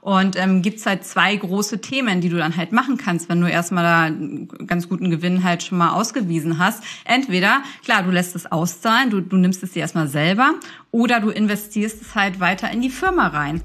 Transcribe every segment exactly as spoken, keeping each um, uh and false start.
Und ähm, gibt's halt zwei große Themen, die du dann halt machen kannst, wenn du erstmal da einen ganz guten Gewinn halt schon mal ausgewiesen hast. Entweder, klar, du lässt es auszahlen, du, du nimmst es dir erstmal selber, oder du investierst es halt weiter in die Firma rein.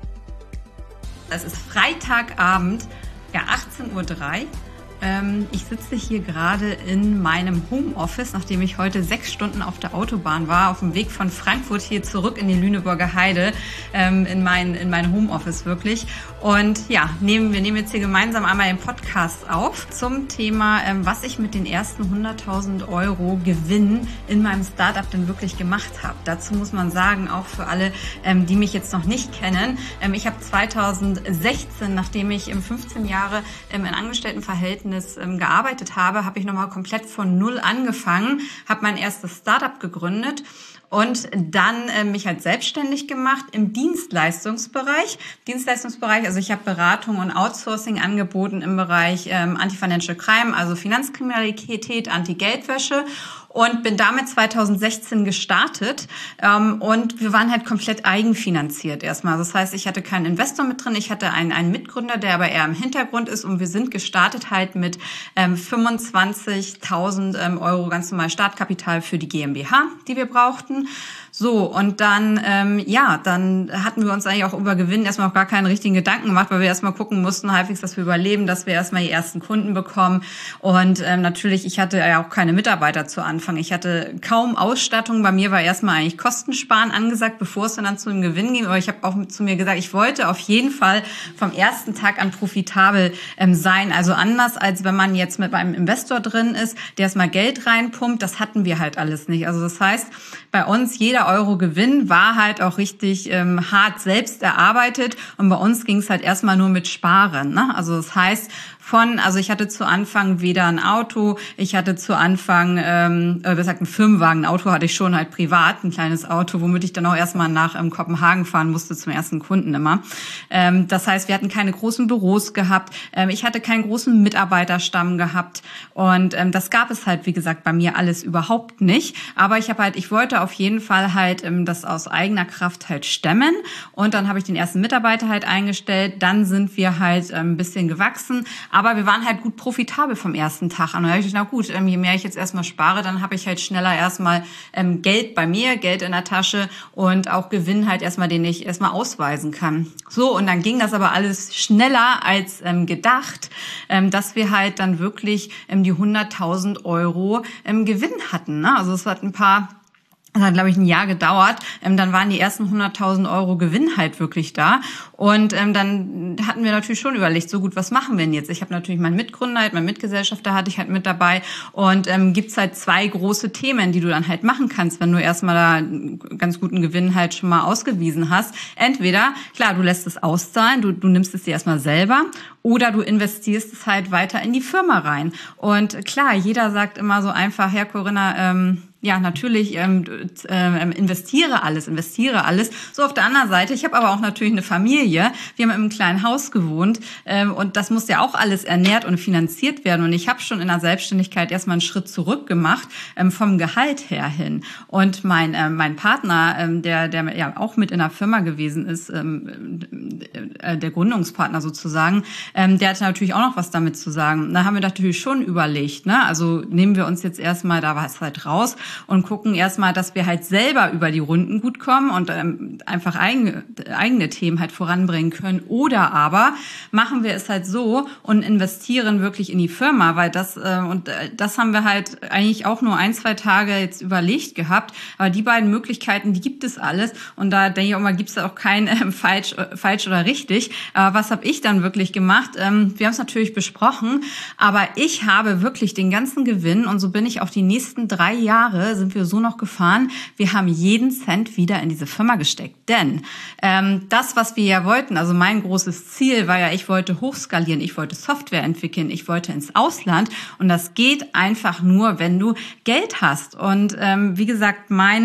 Es ist Freitagabend, ja achtzehn Uhr drei. Ähm, ich sitze hier gerade in meinem Homeoffice, nachdem ich heute sechs Stunden auf der Autobahn war, auf dem Weg von Frankfurt hier zurück in die Lüneburger Heide, ähm, in mein, in mein Homeoffice wirklich. Und ja, nehmen, wir nehmen jetzt hier gemeinsam einmal den Podcast auf zum Thema, ähm, was ich mit den ersten hunderttausend Euro Gewinn in meinem Startup denn wirklich gemacht habe. Dazu muss man sagen, auch für alle, ähm, die mich jetzt noch nicht kennen, ähm, ich habe zweitausendsechzehn, nachdem ich im fünfzehn Jahre ähm, in Angestelltenverhältnis ähm, gearbeitet habe, habe ich nochmal komplett von Null angefangen, habe mein erstes Startup gegründet und dann äh, mich halt selbstständig gemacht im Dienstleistungsbereich. Dienstleistungsbereich, also ich habe Beratung und Outsourcing angeboten im Bereich ähm, Anti-Financial Crime, also Finanzkriminalität, Anti-Geldwäsche. Und bin damit zweitausendsechzehn gestartet ähm, und wir waren halt komplett eigenfinanziert erstmal. Das heißt, ich hatte keinen Investor mit drin, ich hatte einen, einen Mitgründer, der aber eher im Hintergrund ist und wir sind gestartet halt mit ähm, fünfundzwanzigtausend ähm, Euro ganz normal Startkapital für die GmbH, die wir brauchten. So, und dann, ähm, ja, dann hatten wir uns eigentlich auch über Gewinn erstmal auch gar keinen richtigen Gedanken gemacht, weil wir erstmal gucken mussten, halbwegs, dass wir überleben, dass wir erstmal die ersten Kunden bekommen. Und ähm, natürlich, ich hatte ja auch keine Mitarbeiter zu Anfang. Ich hatte kaum Ausstattung. Bei mir war erstmal eigentlich Kostensparen angesagt, bevor es dann zu einem Gewinn ging. Aber ich habe auch zu mir gesagt, ich wollte auf jeden Fall vom ersten Tag an profitabel ähm, sein. Also anders, als wenn man jetzt mit einem Investor drin ist, der erstmal Geld reinpumpt. Das hatten wir halt alles nicht. Also das heißt, bei uns jeder Euro Gewinn war halt auch richtig ähm, hart selbst erarbeitet und bei uns ging es halt erstmal nur mit Sparen, ne? Also das heißt von, also ich hatte zu Anfang weder ein Auto, ich hatte zu Anfang, ähm, äh, gesagt, ein Firmenwagen, ein Auto hatte ich schon halt privat, ein kleines Auto, womit ich dann auch erstmal nach ähm, Kopenhagen fahren musste zum ersten Kunden immer. Ähm, das heißt, wir hatten keine großen Büros gehabt, ähm, ich hatte keinen großen Mitarbeiterstamm gehabt und ähm, das gab es halt, wie gesagt, bei mir alles überhaupt nicht. Aber ich habe halt, ich wollte auf jeden Fall halt ähm, das aus eigener Kraft halt stemmen und dann habe ich den ersten Mitarbeiter halt eingestellt, dann sind wir halt ähm, ein bisschen gewachsen. Aber wir waren halt gut profitabel vom ersten Tag an. Und da habe ich gedacht, na gut, ähm, je mehr ich jetzt erstmal spare, dann habe ich halt schneller erstmal ähm, Geld bei mir, Geld in der Tasche und auch Gewinn halt erstmal, den ich erstmal ausweisen kann. So, und dann ging das aber alles schneller als ähm, gedacht, ähm, dass wir halt dann wirklich ähm, die hunderttausend Euro ähm, Gewinn hatten, ne? Also es hat ein paar... Das hat, glaube ich, ein Jahr gedauert. Ähm, dann waren die ersten hunderttausend Euro Gewinn halt wirklich da. Und ähm, dann hatten wir natürlich schon überlegt, so gut, was machen wir denn jetzt? Ich habe natürlich meinen Mitgründer, halt, meinen Mitgesellschafter hatte ich halt mit dabei. Und ähm, gibt's halt zwei große Themen, die du dann halt machen kannst, wenn du erstmal da einen ganz guten Gewinn halt schon mal ausgewiesen hast. Entweder, klar, du lässt es auszahlen, du, du nimmst es dir erstmal selber, oder du investierst es halt weiter in die Firma rein. Und klar, jeder sagt immer so einfach, Herr Corinna, ähm, ja, natürlich ähm, äh, investiere alles, investiere alles. So auf der anderen Seite, ich habe aber auch natürlich eine Familie. Wir haben in einem kleinen Haus gewohnt ähm, und das muss ja auch alles ernährt und finanziert werden. Und ich habe schon in der Selbstständigkeit erstmal einen Schritt zurück gemacht ähm, vom Gehalt her hin. Und mein äh, mein Partner, ähm, der der ja auch mit in der Firma gewesen ist, ähm, äh, der Gründungspartner sozusagen, ähm, der hatte natürlich auch noch was damit zu sagen. Da haben wir natürlich schon überlegt, ne? Also nehmen wir uns jetzt erstmal da was halt raus und gucken erstmal, dass wir halt selber über die Runden gut kommen und ähm, einfach eigene, eigene Themen halt voranbringen können. Oder aber machen wir es halt so und investieren wirklich in die Firma, weil das äh, und äh, das haben wir halt eigentlich auch nur ein, zwei Tage jetzt überlegt gehabt. Aber die beiden Möglichkeiten, die gibt es alles. Und da denke ich auch mal, gibt es auch kein äh, falsch, äh, falsch oder richtig. Aber was habe ich dann wirklich gemacht? Ähm, wir haben es natürlich besprochen, aber ich habe wirklich den ganzen Gewinn und so bin ich auf die nächsten drei Jahre sind wir so noch gefahren. Wir haben jeden Cent wieder in diese Firma gesteckt. Denn ähm, das, was wir ja wollten, also mein großes Ziel war ja, ich wollte hochskalieren, ich wollte Software entwickeln, ich wollte ins Ausland. Und das geht einfach nur, wenn du Geld hast. Und ähm, wie gesagt, mein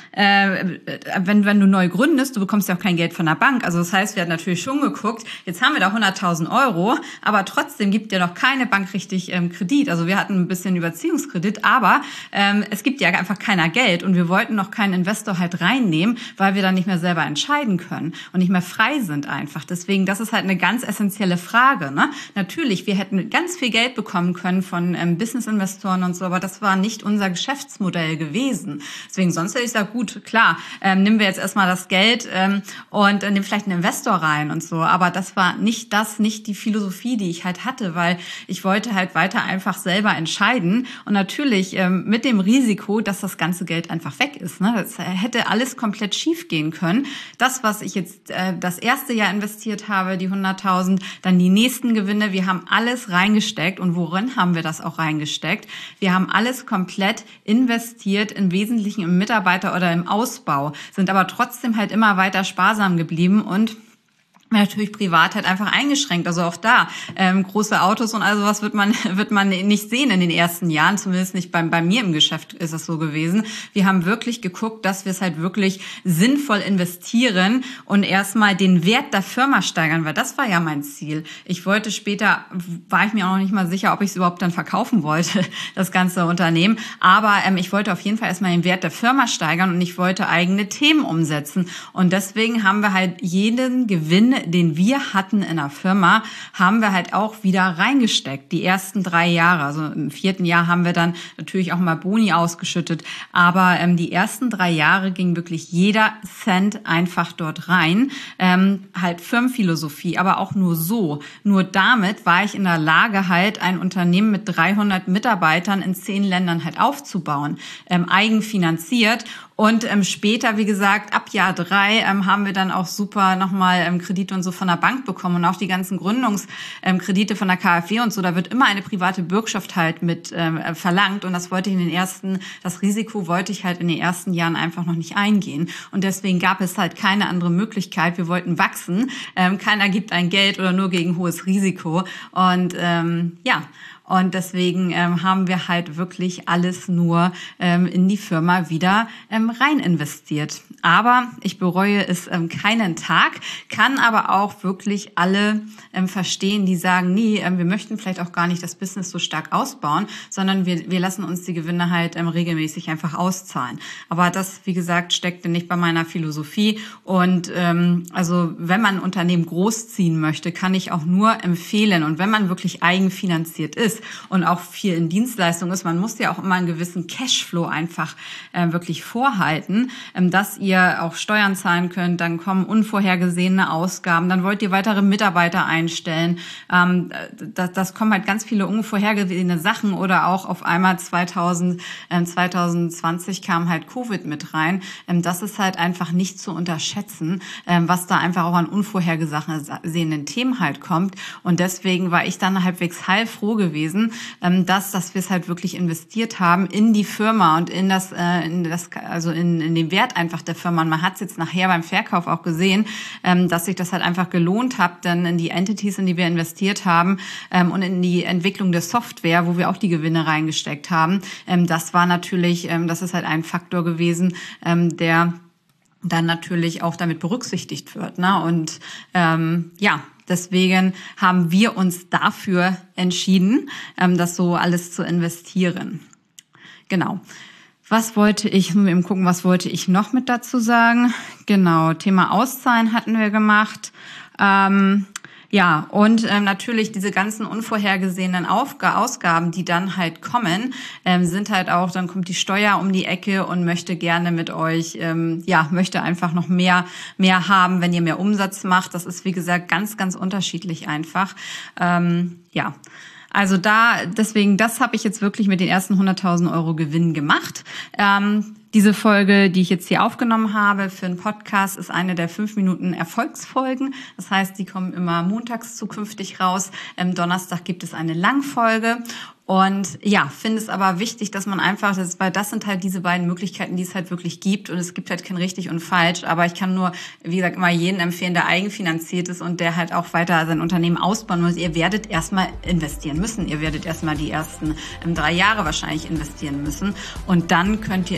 äh, wenn, wenn du neu gründest, du bekommst ja auch kein Geld von der Bank. Also das heißt, wir hatten natürlich schon geguckt, jetzt haben wir da hunderttausend Euro, aber trotzdem gibt ja noch keine Bank richtig ähm, Kredit. Also wir hatten ein bisschen Überziehungskredit, aber ähm, es gibt ja einfach keiner Geld und wir wollten noch keinen Investor halt reinnehmen, weil wir dann nicht mehr selber entscheiden können und nicht mehr frei sind einfach. Deswegen, das ist halt eine ganz essentielle Frage. Ne? Natürlich, wir hätten ganz viel Geld bekommen können von ähm, Business-Investoren und so, aber das war nicht unser Geschäftsmodell gewesen. Deswegen, sonst hätte ich gesagt, gut, klar, ähm, nehmen wir jetzt erstmal das Geld ähm, und äh, nehmen vielleicht einen Investor rein und so. Aber das war nicht das, nicht die Philosophie, die ich halt hatte, weil ich wollte halt weiter einfach selber entscheiden und natürlich ähm, mit dem Risiko, dass das ganze Geld einfach weg ist. Ne? Das hätte alles komplett schief gehen können. Das, was ich jetzt äh, das erste Jahr investiert habe, die hunderttausend, dann die nächsten Gewinne, wir haben alles reingesteckt. Und worin haben wir das auch reingesteckt? Wir haben alles komplett investiert, im Wesentlichen im Mitarbeiter oder im Ausbau, sind aber trotzdem halt immer weiter sparsam geblieben und natürlich privat halt einfach eingeschränkt. Also auch da ähm, große Autos und also was wird man wird man nicht sehen in den ersten Jahren. Zumindest nicht bei, bei mir im Geschäft ist es so gewesen. Wir haben wirklich geguckt, dass wir es halt wirklich sinnvoll investieren und erstmal den Wert der Firma steigern, weil das war ja mein Ziel. Ich wollte später, war ich mir auch noch nicht mal sicher, ob ich es überhaupt dann verkaufen wollte, das ganze Unternehmen. Aber ähm, ich wollte auf jeden Fall erstmal den Wert der Firma steigern und ich wollte eigene Themen umsetzen. Und deswegen haben wir halt jeden Gewinn, den wir hatten in der Firma, haben wir halt auch wieder reingesteckt. Die ersten drei Jahre, also im vierten Jahr haben wir dann natürlich auch mal Boni ausgeschüttet, aber ähm, die ersten drei Jahre ging wirklich jeder Cent einfach dort rein. Ähm, halt Firmenphilosophie, aber auch nur so. Nur damit war ich in der Lage, halt ein Unternehmen mit dreihundert Mitarbeitern in zehn Ländern halt aufzubauen, ähm, eigenfinanziert. Und ähm, später, wie gesagt, ab Jahr drei ähm, haben wir dann auch super nochmal ähm, Kredite und so von der Bank bekommen und auch die ganzen Gründungskredite ähm, von der KfW und so. Da wird immer eine private Bürgschaft halt mit ähm, verlangt und das wollte ich in den ersten, das Risiko wollte ich halt in den ersten Jahren einfach noch nicht eingehen. Und deswegen gab es halt keine andere Möglichkeit. Wir wollten wachsen. Ähm, keiner gibt ein Geld oder nur gegen hohes Risiko. Und ähm, ja. Und deswegen ähm, haben wir halt wirklich alles nur ähm, in die Firma wieder ähm, rein investiert. Aber ich bereue es ähm, keinen Tag, kann aber auch wirklich alle ähm, verstehen, die sagen, nee, ähm, wir möchten vielleicht auch gar nicht das Business so stark ausbauen, sondern wir, wir lassen uns die Gewinne halt ähm, regelmäßig einfach auszahlen. Aber das, wie gesagt, steckte nicht bei meiner Philosophie. Und ähm, also wenn man ein Unternehmen großziehen möchte, kann ich auch nur empfehlen. Und wenn man wirklich eigenfinanziert ist, und auch viel in Dienstleistung ist, man muss ja auch immer einen gewissen Cashflow einfach äh, wirklich vorhalten, ähm, dass ihr auch Steuern zahlen könnt, dann kommen unvorhergesehene Ausgaben, dann wollt ihr weitere Mitarbeiter einstellen, ähm, das, das kommen halt ganz viele unvorhergesehene Sachen oder auch auf einmal zweitausend, äh, zwanzig zwanzig kam halt Covid mit rein, ähm, das ist halt einfach nicht zu unterschätzen, ähm, was da einfach auch an unvorhergesehenen Themen halt kommt und deswegen war ich dann halbwegs heilfroh gewesen, dass, dass wir es halt wirklich investiert haben in die Firma und in das, äh, in das, also in, in den Wert einfach der Firma. Und man hat es jetzt nachher beim Verkauf auch gesehen, ähm, dass sich das halt einfach gelohnt hat, dann in die Entities, in die wir investiert haben, ähm, und in die Entwicklung der Software, wo wir auch die Gewinne reingesteckt haben. Ähm, das war natürlich, ähm, das ist halt ein Faktor gewesen, ähm, der dann natürlich auch damit berücksichtigt wird, ne? Und ähm, ja. Deswegen haben wir uns dafür entschieden, das so alles zu investieren. Genau. Was wollte ich, nur eben gucken, was wollte ich noch mit dazu sagen? Genau, Thema Auszahlen hatten wir gemacht. Ähm, Ja, und ähm, natürlich diese ganzen unvorhergesehenen Aufg- Ausgaben, die dann halt kommen, ähm, sind halt auch, dann kommt die Steuer um die Ecke und möchte gerne mit euch, ähm, ja, möchte einfach noch mehr mehr haben, wenn ihr mehr Umsatz macht. Das ist, wie gesagt, ganz, ganz unterschiedlich einfach. Ähm, ja. Also da, deswegen, das habe ich jetzt wirklich mit den ersten hunderttausend Euro Gewinn gemacht. Ähm, diese Folge, die ich jetzt hier aufgenommen habe für einen Podcast, ist eine der fünf Minuten Erfolgsfolgen. Das heißt, die kommen immer montags zukünftig raus. Am Donnerstag gibt es eine Langfolge. Und ja, finde es aber wichtig, dass man einfach, das, weil das sind halt diese beiden Möglichkeiten, die es halt wirklich gibt. Und es gibt halt kein richtig und falsch. Aber ich kann nur, wie gesagt, immer jeden empfehlen, der eigenfinanziert ist und der halt auch weiter sein Unternehmen ausbauen muss. Ihr werdet erstmal investieren müssen. Ihr werdet erstmal die ersten ähm, drei Jahre wahrscheinlich investieren müssen. Und dann könnt ihr immer noch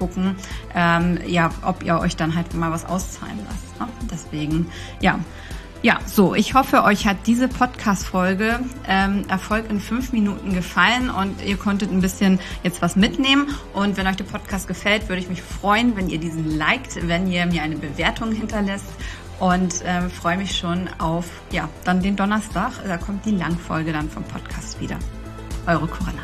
gucken, ähm, ja, ob ihr euch dann halt mal was auszahlen lasst. Ne? Deswegen, ja. Ja, so, ich hoffe, euch hat diese Podcast-Folge ähm, Erfolg in fünf Minuten gefallen und ihr konntet ein bisschen jetzt was mitnehmen. Und wenn euch der Podcast gefällt, würde ich mich freuen, wenn ihr diesen liked, wenn ihr mir eine Bewertung hinterlässt. Und ähm, freue mich schon auf, ja, dann den Donnerstag. Da kommt die Langfolge dann vom Podcast wieder. Eure Corinna.